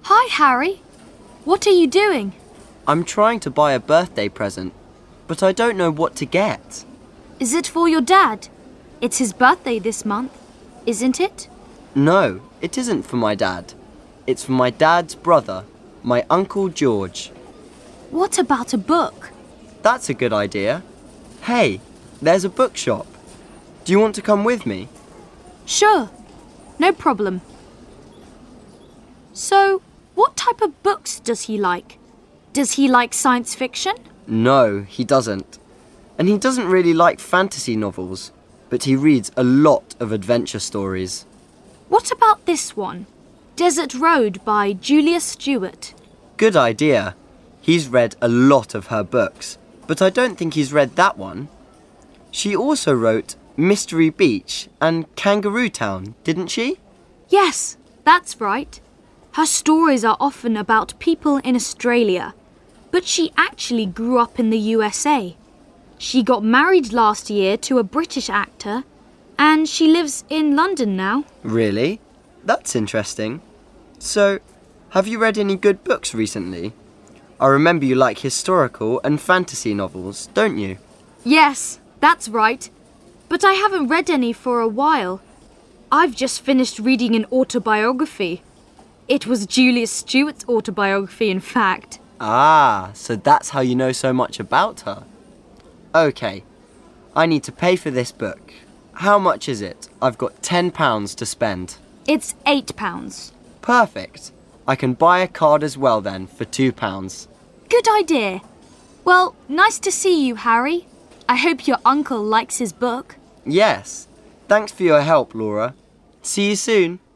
Hi, Harry. What are you doing? I'm trying to buy a birthday present, but I don't know what to get. Is it for your dad? It's his birthday this month, isn't it? No, it isn't for my dad. It's for my dad's brother, my Uncle George. What about a book? That's a good idea. Hey, there's a bookshop. Do you want to come with me? Sure, no problem. So, what type of books does he like? Does he like science fiction? No, he doesn't. And he doesn't really like fantasy novels, but he reads a lot of adventure stories. What about this one? Desert Road by Julia Stewart. Good idea. He's read a lot of her books, but I don't think he's read that one. She also wrote Mystery Beach and Kangaroo Town, didn't she? Yes, that's right. Her stories are often about people in Australia, but she actually grew up in the USA. She got married last year to a British actor, and she lives in London now. Really? That's interesting. So, have you read any good books recently? I remember you like historical and fantasy novels, don't you? Yes, that's right. But I haven't read any for a while. I've just finished reading an autobiography. It was Julia Stewart's autobiography, in fact. Ah, so that's how you know so much about her. OK, I need to pay for this book. How much is it? I've got £10 to spend. It's £8. Perfect. I can buy a card as well then for £2. Good idea. Well, nice to see you, Harry. I hope your uncle likes his book. Yes. Thanks for your help, Laura. See you soon.